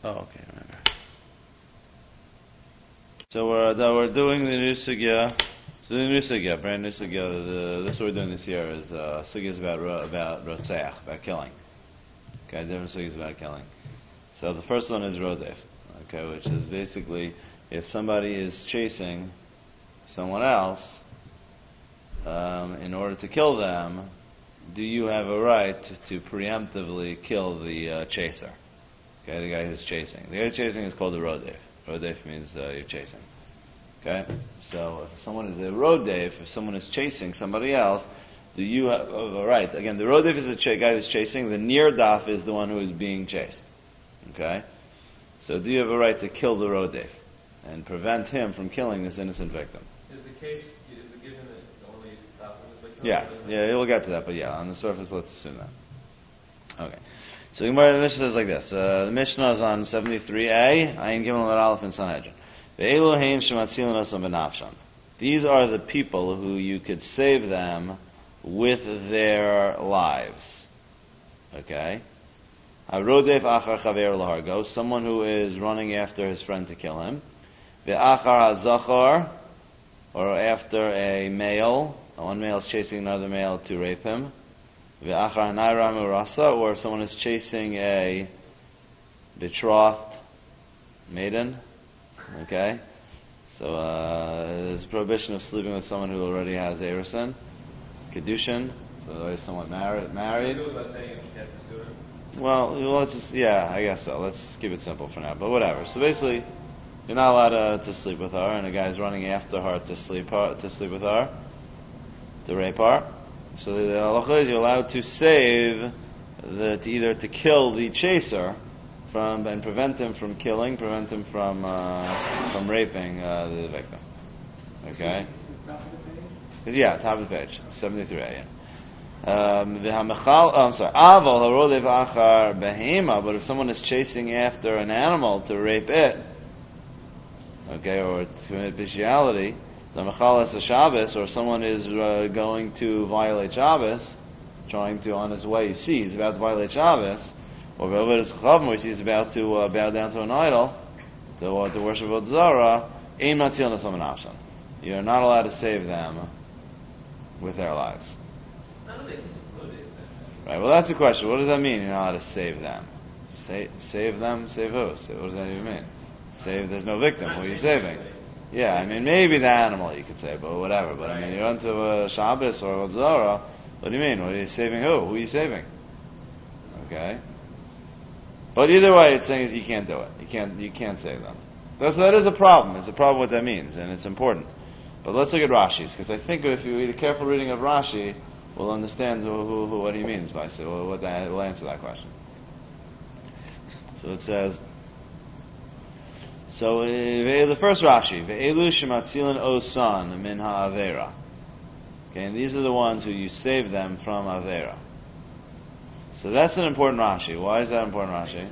Oh, okay, remember. So we're doing the new sugya. So the new sugya, brand new sugya. This what we're doing this year is sugyas about rotzeach, about killing. Okay, different sugyas about killing. So the first one is rodef. Okay, which is basically if somebody is chasing someone else in order to kill them, do you have a right to preemptively kill the chaser? Okay, the guy who's chasing. The guy who's chasing is called a rodef. Rodef means you're chasing. Okay, so if someone is a rodef, if someone is chasing somebody else, do you have a right? Again, the rodef is the guy who's chasing. The nirdaf is the one who is being chased. Okay, so do you have a right to kill the rodef and prevent him from killing this innocent victim? Is the given the only stop in the victim? Yes, yeah, we'll get to that, but yeah, on the surface, let's assume that. Okay. So the Mishnah says like this. The Mishnah is on 73a. Ayin Gimel Amud Aleph in Sanhedrin. Ve'elu hein shematzilin osam b'nafshan. These are the people who you could save them with their lives. Okay. Harodef achar chaver lahargo. Someone who is running after his friend to kill him. Ve'achar hazachar, or after a male. One male is chasing another male to rape him. Ve'achar naira murasa, or if someone is chasing a betrothed maiden. Okay? So there's a prohibition of sleeping with someone who already has Erusin, Kedushin, so already someone married. Well, let's just, I guess so. Let's keep it simple for now, but whatever. So basically, you're not allowed to sleep with her, and a guy's running after her to sleep with her, to rape her. So the halacha is you're allowed to save, either to kill the chaser and prevent him from killing, prevent him from raping the victim. Okay? Yeah, top of the page, 73a. I'm sorry. Aval harodev achar behema, but if someone is chasing after an animal to rape it, okay, or to commit bestiality, the mechalas a Shabbos, or someone is going to violate Shabbos, trying to on his way, you see he's about to violate Shabbos, or where he's about to bow down to an idol, to worship Avodah Zarah, ein matzilin osam b'nafshan. You're not allowed to save them with their lives. Right, well that's the question. What does that mean, you're not allowed to save them? Save them? Save who? What does that even mean? Save, there's no victim. Who are you saving? Yeah, I mean, maybe the animal you could say, but whatever. But I mean, you're onto a Shabbos or a Zara. What do you mean? What are you saving who? Who are you saving? Okay. But either way, it's saying is you can't do it. You can't save them. That is a problem. It's a problem what that means, and it's important. But let's look at Rashi's, because I think if you read a careful reading of Rashi, we'll understand what he means by it. We'll answer that question. So it says. So the first Rashi, ve'elu shematzilin osan min ha'avera. Okay, and these are the ones who you save them from avera. So that's an important Rashi. Why is that important Rashi?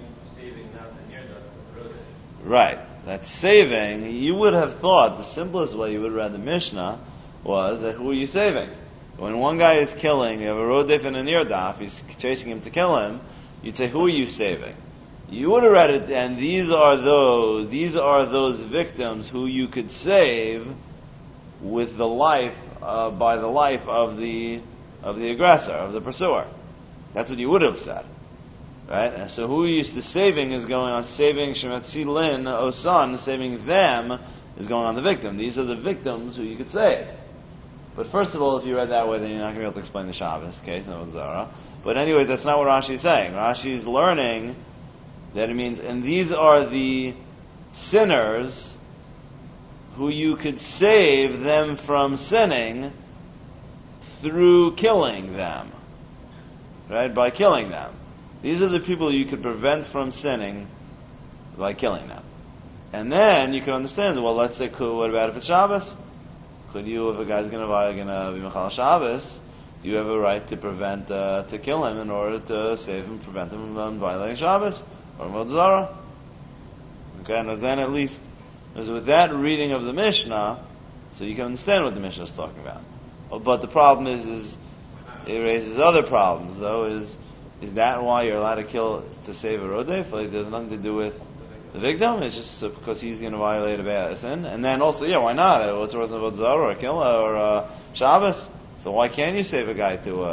Right. That's saving. You would have thought the simplest way you would have read the Mishnah was that who are you saving? When one guy is killing, you have a rodef and a nirdaf, he's chasing him to kill him, you'd say, who are you saving? You would have read it, and these are those victims who you could save with the life, by the life of the aggressor, of the pursuer. That's what you would have said, right? And so who the saving is going on, saving shematzilin osan, saving them is going on the victim. These are the victims who you could save. But first of all, if you read that way, then you're not going to be able to explain the Shabbos case, no Zara. But anyway, that's not what Rashi is saying. Rashi is learning that it means, and these are the sinners who you could save them from sinning through killing them. Right? By killing them. These are the people you could prevent from sinning by killing them. And then you can understand, well, let's say, what about if it's Shabbos? Could you, if a guy's going to be Mechal Shabbos, do you have a right to prevent, to kill him in order to save him, prevent him from violating Shabbos? Or Avodah Zarah? Okay, and then at least, with that reading of the Mishnah, so you can understand what the Mishnah is talking about. But the problem is it raises other problems, though, is Is that why you're allowed to kill to save a rodef? Like, there's nothing to do with the victim. It's just because he's going to violate a bad sin. And then also, why not? What's wrong with Zara or Killa or Shabbos? So why can't you save a guy to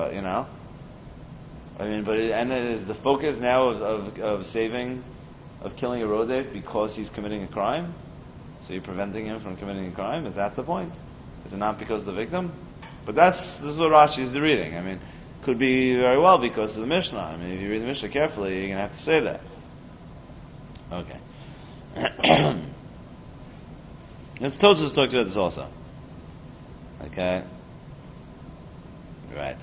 I mean, and is the focus now of saving, of killing a rodef because he's committing a crime? So you're preventing him from committing a crime? Is that the point? Is it not because of the victim? But this is what Rashi is reading. I mean, could be very well because of the Mishnah. I mean, if you read the Mishnah carefully, you're going to have to say that. Okay. Let's Tosfos talk about this also. Okay. Right.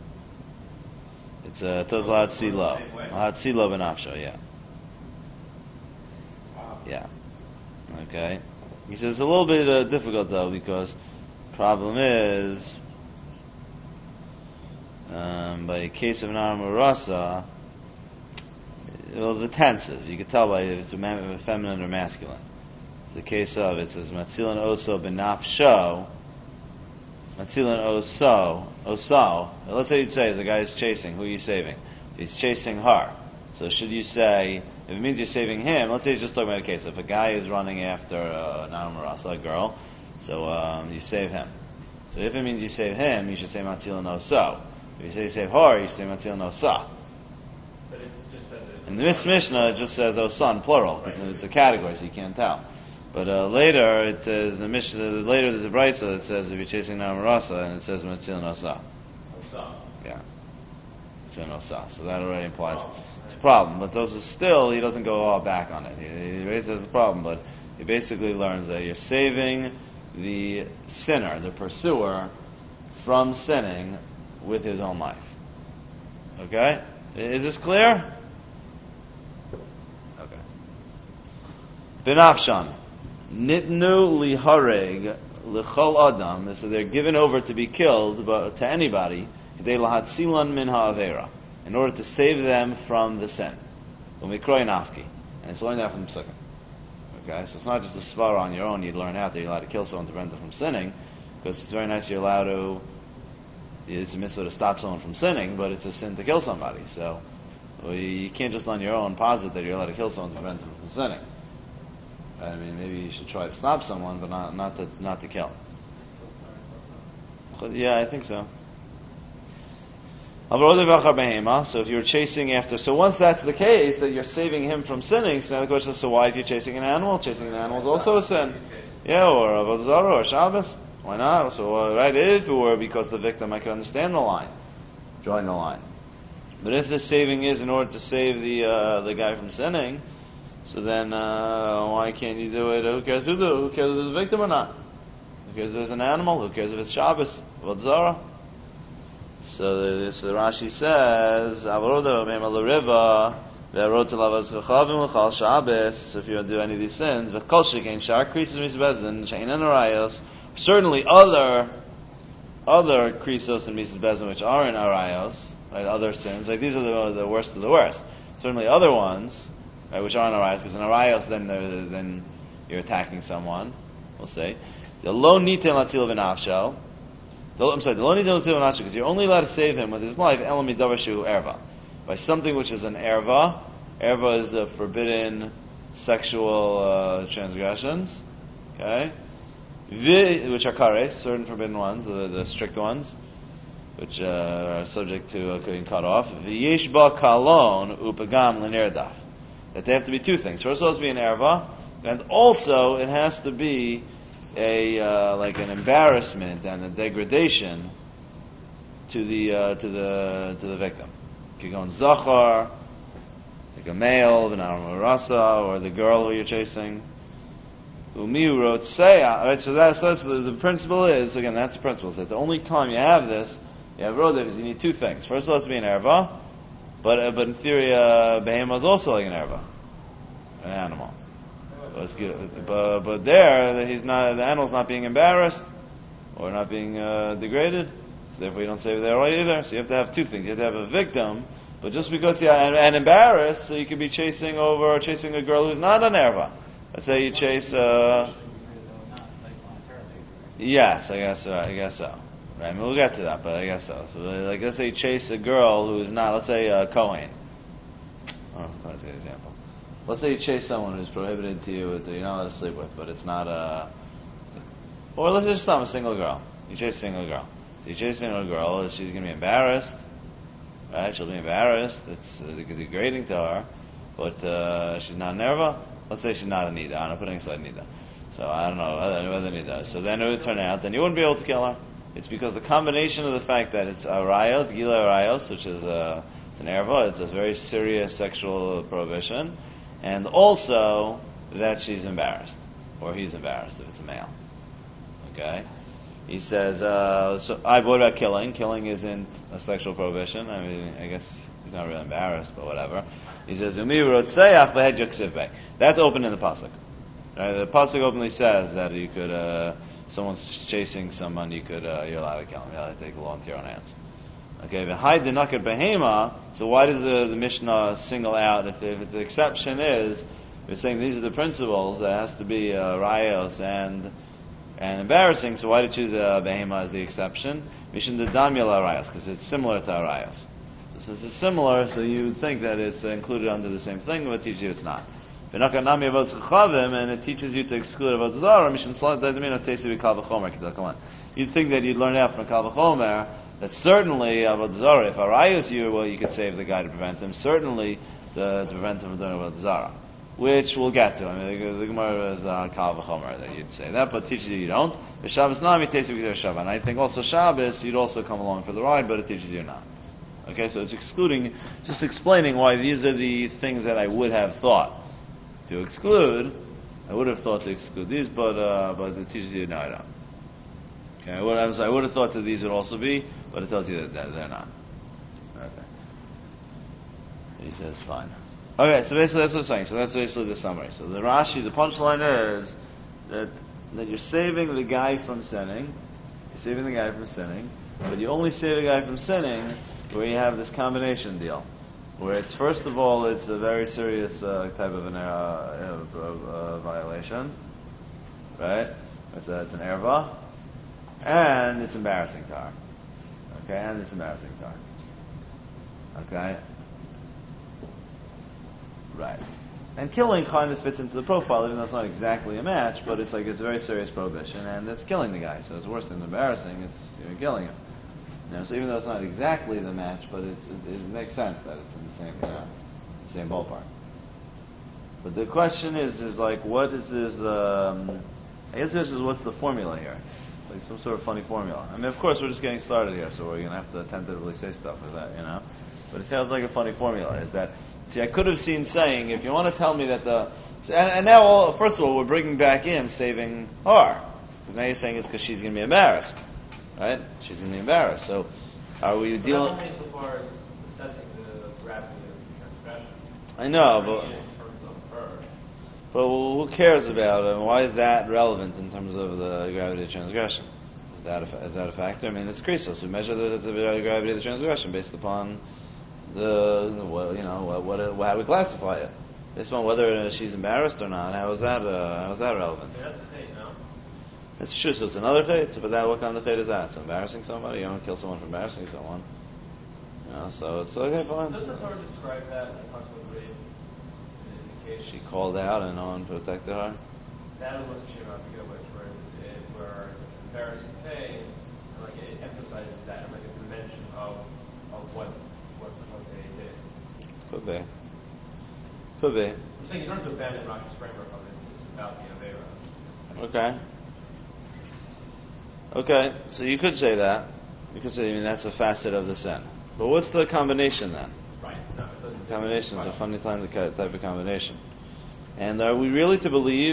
It's Tosfos Lahad Silo. Lahad Silo B'nafsho, yeah. Yeah. Okay. He says it's a little bit difficult though because the problem is by a case of Nar Marasa, the tenses you can tell by if it's a feminine or masculine. It's the case of it says Matzilan Oso B'nafsho. Matzilan Oso. Let's say you'd say the guy is chasing. Who are you saving? He's chasing her. So should you say, if it means you're saving him, let's say you're just talking about a case. If a guy is running after Nar Marasa, a girl, so you save him. So if it means you save him, you should say Matzilan Oso. If you say you save her, you should say Matzilan Osa. But it just says it. In the Mishnah, it just says Osan, plural, because it's a category, so you can't tell. But later, it says, the Mishnah, later there's a brayso that says if you're chasing Nar Marasa, and it says Matzilan Osa. Osa. Yeah. Matzilan Osa. So that already implies it's a problem. But those are still, he doesn't go all back on it. He raises the problem, but he basically learns that you're saving the sinner, the pursuer, from sinning with his own life. Okay? Is this clear? Okay. B'nafshan. Nitnu lihareg l'chol adam. So they're given over to be killed but to anybody. They lahatzilan min ha'avera. In order to save them from the sin. Umikroy nafki. And it's learned out from the second. Okay? So it's not just a svara on your own. You'd learn out that you're allowed to kill someone to prevent them from sinning. Because it's very nice you're allowed to, it's a mitzvah to stop someone from sinning, but it's a sin to kill somebody. So you can't just on your own posit that you're allowed to kill someone to prevent them from sinning. I mean, maybe you should try to stop someone, but not to kill. Yeah, I think so. So if you're chasing after, so once that's the case, that you're saving him from sinning, so now the question is, so why if you're chasing an animal? Chasing an animal is also a sin. Yeah, or Avodah Zarah, or Shabbos. Why not? So, right, if it were because the victim, I could understand the line, drawing the line. But if the saving is in order to save the guy from sinning, so then why can't you do it? Who cares who cares if there's a victim or not? Who cares if there's an animal? Who cares if it's Shabbos? Avodah Zarah? So the Rashi says, so if you don't do any of these sins, certainly other krisos and mises bezin which are in arayos, right, other sins, like these are the worst of the worst. Certainly other ones, right, which are in arayos, because in arayos then you're attacking someone, we'll say. The lo nitin latil v'nafsho. I'm sorry, the lo nitin latil v'nafsho, because you're only allowed to save him with his life, elam midavar shu erva, by something which is an erva. Erva is a forbidden sexual transgressions, okay? Which are kares, certain forbidden ones, the strict ones, which are subject to being cut off. V'yesh ba kalon upagam l'nerdaf. That they have to be two things. First of all, it has to be an erva, and also it has to be a like an embarrassment and a degradation to the victim. Kigon zachar, like a male, v'nar marasa, or the girl who you're chasing. Umiu wrote say. Alright, so that's the principle is, again, that's the principle. So the only time you have this, you have rodef, is you need two things. First of all, it has to be an erva, but in theory, behema is also like an erva, an animal. But there, the animal's not being embarrassed or not being degraded, so therefore you don't save it there either. So you have to have two things. You have to have a victim, but just because and embarrassed, so you could be chasing a girl who's not an erva. Let's say you chase. Yes, I guess so. Right, I mean, we'll get to that, but I guess so. So, like, let's say you chase a girl who's not, let's say, a Kohen. Oh, that's an example. Let's say you chase someone who's prohibited to you, that you're not allowed to sleep with, but it's not a... Or let's just stop a single girl. You chase a single girl. So you chase a single girl, she's going to be embarrassed, right? She'll be embarrassed. It's degrading to her, but she's not an erva. Let's say she's not a nida. I'm putting aside nida. So I don't know whether nida. So then it would turn out, then you wouldn't be able to kill her. It's because the combination of the fact that it's arayos, gila arayos, which is it's an erva, it's a very serious sexual prohibition, and also that she's embarrassed, or he's embarrassed if it's a male. Okay? He says, what about killing? Killing isn't a sexual prohibition. I mean, I guess he's not really embarrassed, but whatever. He says, that's open in the pasuk. Right? The pasuk openly says that you could, someone's chasing someone, you're allowed to kill him. You're allowed to take the law into your own hands. Okay, but hide the nakat behema. So why does the Mishnah single out? If the exception is, we're saying these are the principles. There has to be rayos and embarrassing. So why did you choose behema as the exception? Mishnah the damya rayos, because it's similar to arayos. So since it's similar, so you would think that it's included under the same thing, but it teaches you it's not. And it teaches you to exclude avodah zarah. You'd think that you'd learn out from Kal V'chomer that certainly avodah zarah, if arayos you, well, you could save the guy to prevent him. Certainly to prevent him from doing avodah zarah, which we'll get to. I mean, the Gemara is Kal V'chomer that you'd say that, but it teaches you don't. The Shabbos nami teaches you Shabbat. And I think also Shabbos you'd also come along for the ride, but it teaches you not. Okay, so it's just explaining why these are the things that I would have thought to exclude. I would have thought to exclude these, but it teaches you no, I don't. Okay, I would have thought that these would also be, but it tells you that they're not. Okay. He says fine. Okay, so basically that's what it's saying. So that's basically the summary. So the Rashi, the punchline is that you're saving the guy from sinning. You're saving the guy from sinning, but you only save the guy from sinning where you have this combination deal. Where it's, first of all, it's a very serious type of an violation, right? It's an erva, and it's embarrassing to her. Okay, and it's embarrassing to her. Okay? Right. And killing kind of fits into the profile, even though it's not exactly a match, but it's a very serious prohibition, and it's killing the guy, so it's worse than embarrassing, you're killing him. So even though it's not exactly the match, but it makes sense that it's in the same ballpark. But the question is what is this? I guess this is what's the formula here? It's like some sort of funny formula. I mean, of course, we're just getting started here, so we're going to have to tentatively say stuff with that, But it sounds like a funny formula. Is that? See, I could have seen saying, if you want to tell me that and now, first of all, we're bringing back in saving her, because now you're saying it's because she's going to be embarrassed. Right? She's going to be embarrassed. So, are we dealing... Not only so far as assessing the gravity of the transgression. I know, In terms of her. but who cares about it? Why is that relevant in terms of the gravity of transgression? Is that a factor? I mean, it's krisos. We measure the gravity of the transgression based upon how we classify it. Based on whether she's embarrassed or not. How is that relevant? That's the thing, no? It's true, so it's another chait. But what kind of chait is that? So embarrassing somebody? You don't kill someone for embarrassing someone. So it's okay, fine. Doesn't the Torah describe that when it talks about rape? In the case She called out and no one protected her? that was a shame, I forget which, where it's embarrassing pain, and it emphasizes that as a dimension of what they did. Could be. Could be. I'm saying you don't have to abandon Rashi's framework of it. It's about the Avera. Okay, so you could say that. You could say, that's a facet of the sin. But what's the combination then? Right. No, it doesn't. The combination is a funny type of combination. And are we really to believe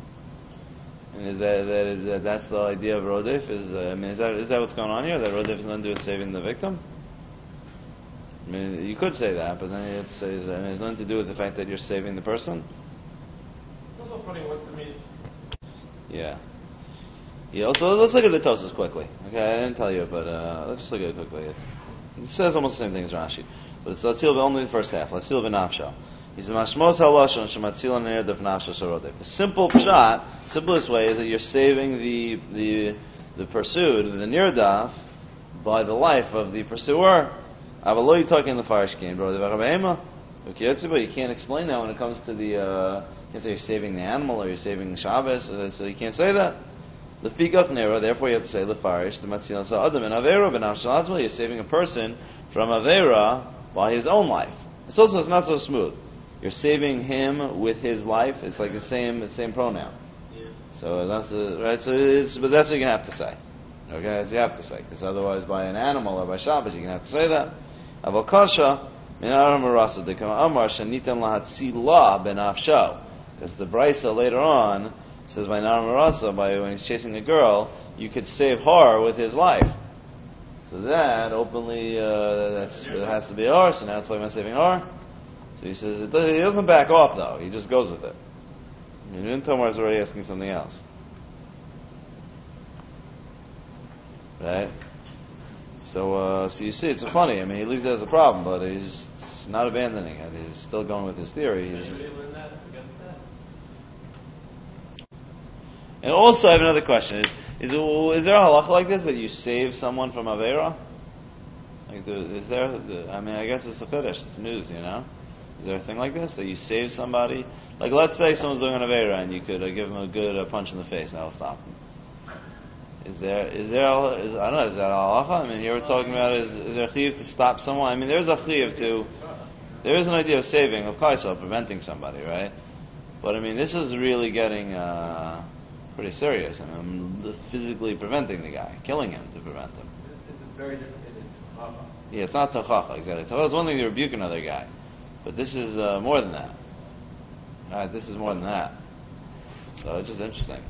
that's the idea of Rodef? Is that what's going on here? That Rodef has nothing to do with saving the victim? I mean, you could say that, but then it says it has nothing to do with the fact that you're saving the person. It's also funny what Yeah. So let's look at the Tosas quickly. Okay, I didn't tell you, but let's just look at it quickly. It says almost the same thing as Rashi, but it's only the first half. Latzil v'nafsho. He says mashmos halashon shematzil ne'er of nafsho sharodef. The simplest way is that you're saving the pursued, the nirdaf, by the life of the pursuer. Avaloi talking the farishkin, bro. You can't explain that when it comes to the. You can't say you're saving the animal or you're saving the Shabbos, so you can't say that. Lefikach nera, therefore you have to say lefarish the matzil adam and avera benafshal. You're saving a person from avera by his own life. It's not so smooth. You're saving him with his life. It's like the same pronoun. Yeah. So that's right. But that's what you're gonna have to say. Okay, that's what you have to say, because otherwise, by an animal or by Shabbos, you're gonna have to say that. Avokasha. Because the Brisa later on says by Naram Marasa, by when he's chasing a girl, you could save her with his life. So that openly it has to be her. So now it's like I'm saving her. So he says he doesn't back off though. He just goes with it. Tomar is already asking something else, right? So you see, it's funny. I mean, he leaves it as a problem, but he's not abandoning it. He's still going with his theory. And also, I have another question: Is there a halacha like this that you save someone from avera? Like, is there? I mean, I guess it's a fetish. It's news, you know. Is there a thing like this that you save somebody? Like, let's say someone's doing an avera, and you could give him a good punch in the face, and that'll stop him. Is there? I don't know. Is that halacha? I mean, here we're talking about is there a chiyuv to stop someone? I mean, there's a chiyuv to. There is an idea of saving, of kaisa, preventing somebody, right? But I mean, this is really getting pretty serious. I mean, physically preventing the guy, killing him to prevent him. It's a very different thing than tochacha. Yeah, it's not tochacha exactly. Tochacha is one thing to rebuke another guy, but this is more than that. All right, this is more than that. So it's just interesting.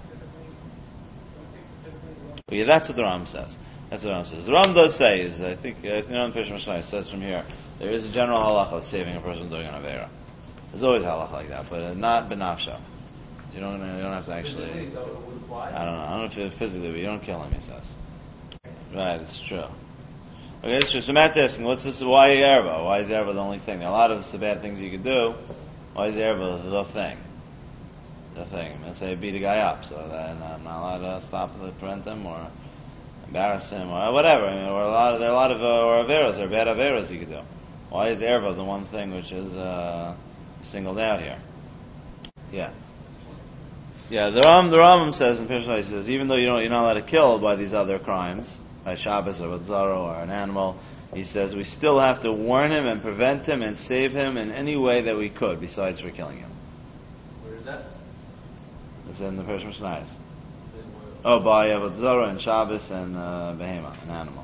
Well, yeah, that's what the Ram says. That's what the Ram says. The Ram does say is, I think in Pesach Mishnah says from here, there is a general halacha of saving a person doing an avera. There's always halacha like that, but not benafsha. You don't have to actually. I don't know if physically, but you don't kill him. He says. Right, it's true. Okay, it's true. So Matt's asking, what's this? Why erva? Why is erva the only thing? There are a lot of bad things you could do. Why is erva the thing? The thing. Let's say I beat a guy up, so then I'm not allowed to stop to prevent him or embarrass him or whatever. I mean, there are a lot of or averas, or bad averas you could do. Why is erva the one thing which is singled out here? Yeah. Yeah, the Rambam says in Pesach, he says, even though you're not allowed to kill by these other crimes, by Shabbos or Zaro or an animal, he says we still have to warn him and prevent him and save him in any way that we could, besides for killing him. Where is that? It's in the Pesach Mishnah. Oh, by Zaro and Shabbos and Behema, an animal.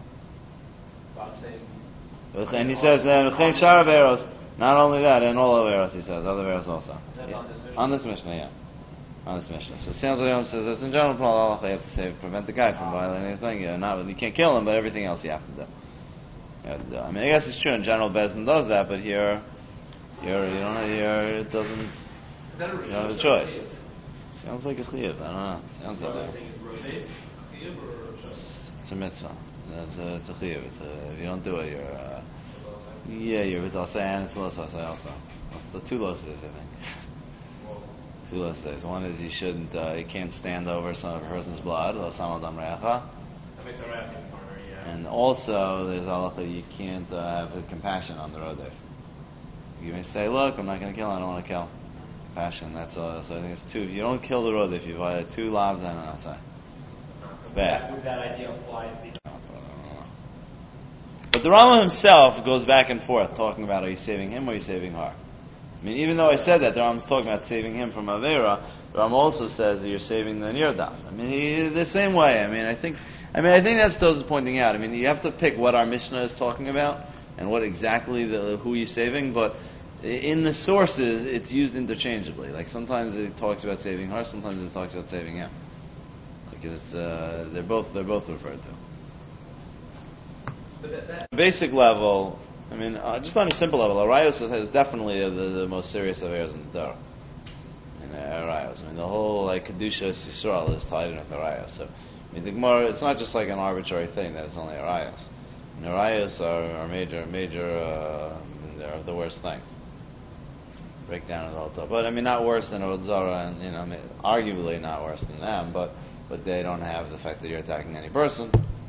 And he says, not only that, and all averos, he says, other averos also. On this Mishnah, yeah. On this Mishnah. So it sounds like he says, it's in general, you have to prevent the guy from violating anything. You can't kill him, but everything else you have to do. I mean, I guess it's true in general, Bezdin does that, but here it doesn't. You don't have a choice. Sounds like a chiyuv. I don't know. Sounds like that. It's a mitzvah. It's a chiyuv. If you don't do it, you're v'talsei and it's losasei also. That's the two losses, I think. Two losses. One is you can't stand over some person's blood. Lo samal dam reacha. And also, there's halacha you can't have compassion on the rodef. You may say, look, I'm not going to kill him, I don't want to kill. Compassion, that's all. So I think it's two. If you don't kill the rodef, you violate two lavs and an asai. It's bad. Would that idea apply? But the Rambam himself goes back and forth talking about, are you saving him or are you saving her? I mean, even though I said that, the Rambam's talking about saving him from Avera, the Rambam also says that you're saving the Nirdaf. I mean, the same way. I think that's Toz is pointing out. I mean, you have to pick what our Mishnah is talking about and what exactly who you're saving, but in the sources, it's used interchangeably. Like, sometimes it talks about saving her, sometimes it talks about saving him. Because they're both referred to. Basic level, I mean, just on a simple level, Arayos is definitely the most serious of errors in the Torah. Arayos. I mean, the whole Kedusha Yisrael is tied in with Arayos. So, I mean, the Gemara, it's not just like an arbitrary thing that it's only Arayos. And Arayos are major, they're the worst things. Break down the whole Torah. But I mean, not worse than Zara, and arguably not worse than them, but they don't have the fact that you're attacking any person.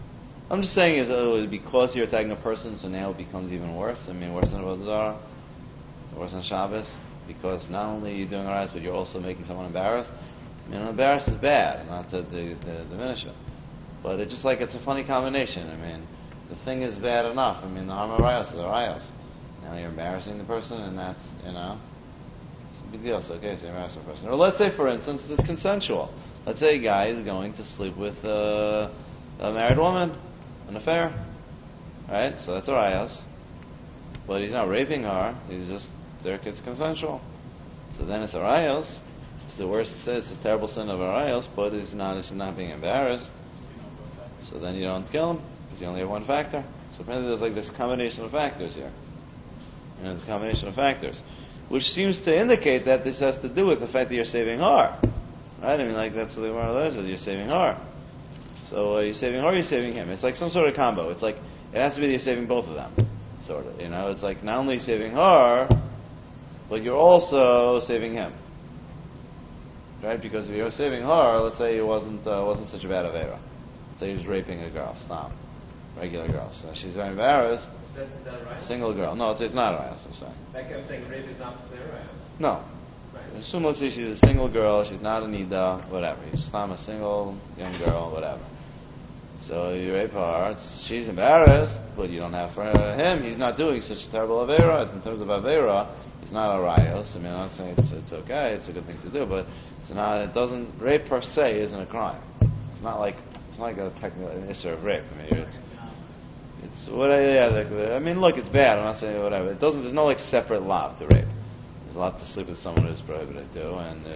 I'm just saying is because you're attacking a person, so now it becomes even worse. I mean, worse than Avodah Zarah, worse than Shabbos, because not only are you doing Arayos, but you're also making someone embarrassed. I mean, embarrassed is bad, not to diminish it. But it's just like it's a funny combination. I mean, the thing is bad enough. I mean, the harm of Arayos is Arayos. Now you're embarrassing the person, and that's, it's a big deal. So, okay, so you're embarrassing the person. Or let's say, for instance, it's consensual. Let's say a guy is going to sleep with a married woman, an affair. Right? So that's Arayos. But he's not raping her. He's just, it's consensual. So then it's Arayos. It's the worst sin. It's a terrible sin of Arayos, but he's not being embarrassed. So then you don't kill him, because you only have one factor. So apparently there's like this combination of factors here. There's a combination of factors, which seems to indicate that this has to do with the fact that you're saving her. Right? I mean, like, that's what the Gemara says, you're saving her. So you're saving her, you're saving him. It's like some sort of combo. It's like, it has to be that you're saving both of them. Sort of. It's like not only saving her, but you're also saving him. Right? Because if you're saving her, let's say it wasn't such a bad avera. Say he was raping a girl, stop. Regular girl. So she's very embarrassed. Is that right? Single girl. No, it's not right, I'm saying. That kind of thing, rape is not clear, right? No. Right. Assume, let's say she's a single girl, she's not a nida, whatever. You stop a single young girl, whatever. So you rape her, she's embarrassed, but you don't have for him, he's not doing such a terrible avera. In terms of avera, he's not a rayos. I mean, I'm not saying it's okay, it's a good thing to do, but rape per se isn't a crime. It's not like a technical issue of rape. I mean, it's what I mean, look, it's bad. I'm not saying whatever. There's no like separate law to rape. There's a lot to sleep with someone who's prohibited to, and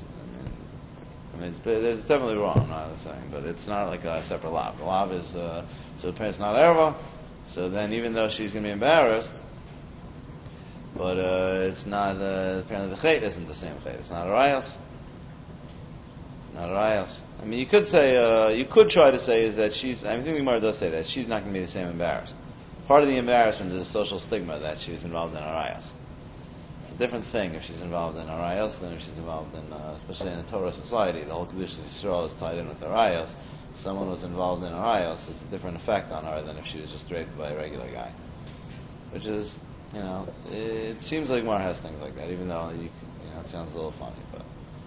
it's definitely wrong. I'm not saying, but it's not like a separate law. The law is so the parent's not erva. So then, even though she's going to be embarrassed, but it's not apparently the chait isn't the same chait. It's not a rayos. Not Arayos. I mean, you could try to say is that I think the Gemara does say that she's not going to be the same embarrassed. Part of the embarrassment is a social stigma that she was involved in Arayos. It's a different thing if she's involved in Arayos than if she's involved in, especially in a Torah society. The whole Kedusha of Yisrael is tied in with Arayos. If someone was involved in Arayos, it's a different effect on her than if she was just raped by a regular guy. Which is, it seems like Gemara has things like that, even though it sounds a little funny, but.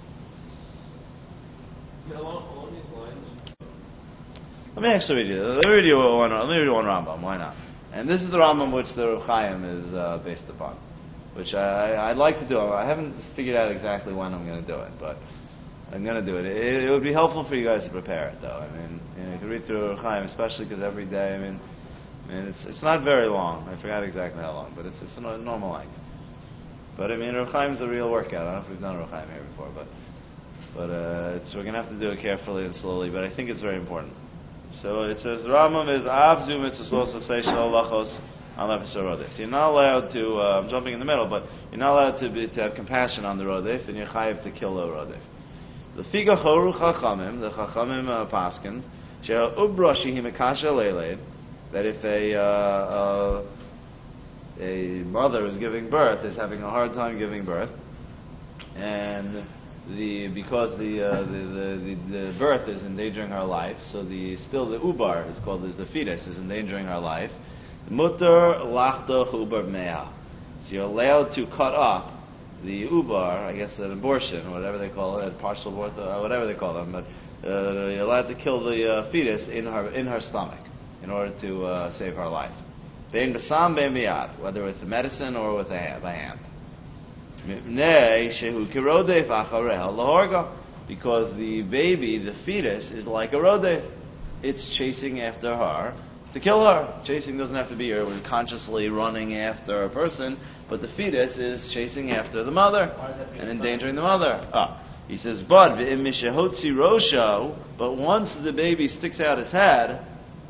Along these lines. Let me actually read you. Let me read you one Rambam. Why not? And this is the Rambam which the Reb Chaim is based upon, which I'd like to do. I haven't figured out exactly when I'm going to do it, but I'm going to do it. It would be helpful for you guys to prepare it, though. I mean, you can read through Reb Chaim, especially because every day. I mean, it's not very long. I forgot exactly how long, but it's a normal length. But I mean, Reb Chaim's a real workout. I don't know if we've done Reb Chaim here before, but we're going to have to do it carefully and slowly, but I think it's very important. So it says, Rambam is Abzu Mitzvos Say Shal Lachos Al Nefesh HaRodef. So you're not allowed to, I'm jumping in the middle, but you're not allowed to have compassion on the Rodef, and you're chayiv to kill the Rodef. The Figa Choru Chachamim, the Chachamim Paskin, She'al Ubra Shehi Mekasha Leilei, that if a mother is giving birth, is having a hard time giving birth, and because the birth is endangering her life, so the ubar is called as the fetus is endangering her life. Mutter lachtoch ubar mea. So you're allowed to cut up the ubar, I guess an abortion, whatever they call it, partial abortion, whatever they call them, but you're allowed to kill the fetus in her stomach in order to save her life. Bein basam bein biyad, whether with medicine or with by hand. Because the baby, the fetus, is like a rodef. It's chasing after her to kill her. Chasing doesn't have to be her consciously running after a person, but the fetus is chasing after the mother and endangering the mother. He says, but once the baby sticks out its head,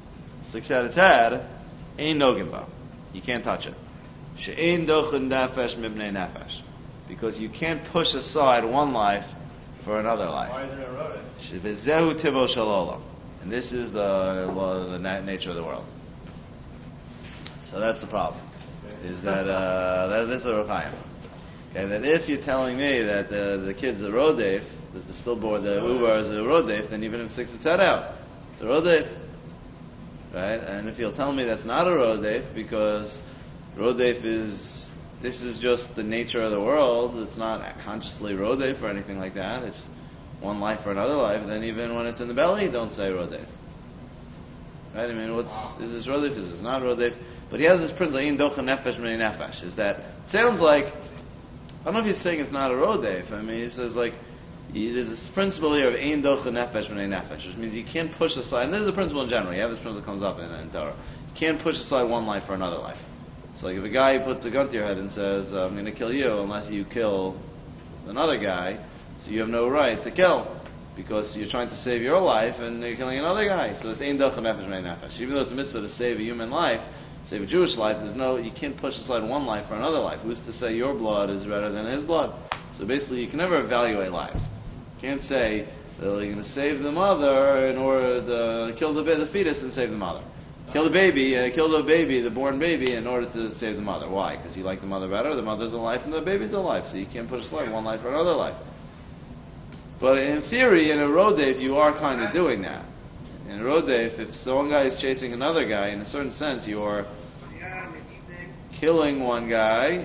ain't nogimba. You can't touch it. She'ein dochen nefesh mibnei nefesh. Because you can't push aside one life for another life. Why is it eroded? V'zehu tivo shel olam. And this is the nature of the world. So that's the problem. Is that this is the Reb Chaim. Okay, that if you're telling me that the kid's a rodef, that the stillborn, the uber is a rodef, then even if it sticks its head out, it's a rodef. right? And if you'll tell me that's not a rodef, because rodef this is just the nature of the world, it's not consciously rodef or anything like that, it's one life for another life, then even when it's in the belly, don't say rodef. Right? I mean, is this rodef, is this not rodef? But he has this principle, in docha nefesh b'nei nefesh, is that, it sounds like, I don't know if he's saying it's not a rodef, I mean, he says like, there's this principle here of ein docha nefesh b'nei nefesh, which means you can't push aside, and this is a principle in general, you have this principle that comes up in Torah, you can't push aside one life for another life. So like if a guy puts a gun to your head and says, I'm going to kill you unless you kill another guy, so you have no right to kill, because you're trying to save your life and you're killing another guy. So it's ein docha nefesh b'nei nefesh. Even though it's a mitzvah to save a human life, save a Jewish life, you can't push aside one life for another life. Who's to say your blood is better than his blood? So basically you can never evaluate lives. You can't say that you're going to save the mother in order to kill the fetus and save the mother. Kill the baby, the born baby, in order to save the mother. Why? Because you like the mother better, the mother's alive and the baby's alive, so you can't push aside one life for another life. But in theory, in a rodef, you are kind of doing that. In a rodef, if one guy is chasing another guy, in a certain sense, you are killing one guy,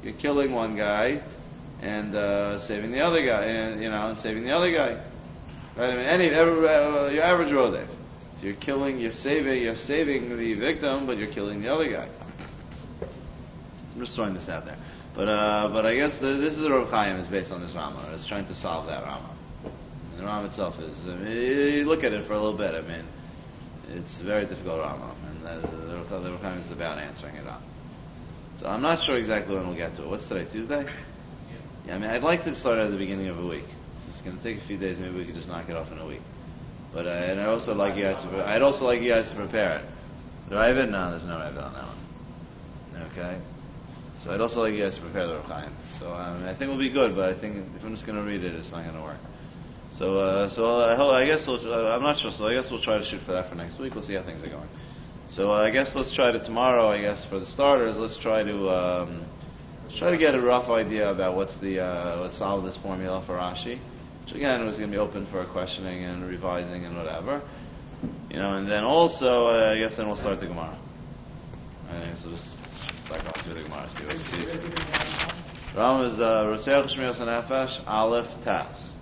and saving the other guy, and saving the other guy. Right? I mean, your average rodef. So you're saving the victim, but you're killing the other guy. I'm just throwing this out there. But I guess this is the Rav Chaim is based on this Rama. It's trying to solve that Rama. And the Rama itself is, you look at it for a little bit, I mean, it's a very difficult Rama. And the Rav Chaim is about answering it up. So I'm not sure exactly when we'll get to it. What's today, Tuesday? Yeah, I mean, I'd like to start at the beginning of a week. It's going to take a few days, maybe we could just knock it off in a week. But I'd also like you guys to prepare it. The Ravid? No, there's no Ravid on that one. Okay? So I'd also like you guys to prepare the Rav Chaim. So I think we'll be good, but I think if I'm just going to read it, it's not going to work. So I guess I'm not sure. So I guess we'll try to shoot for that for next week. We'll see how things are going. So I guess let's try to tomorrow. I guess for the starters, let's try to get a rough idea about let's solve this formula for Rashi. Which again was going to be open for questioning and revising and whatever, and then also I guess then we'll start the Gemara. So just start off through the Gemara. See what you see. Ram is Roseach Shmiras HaNefesh Aleph Tas.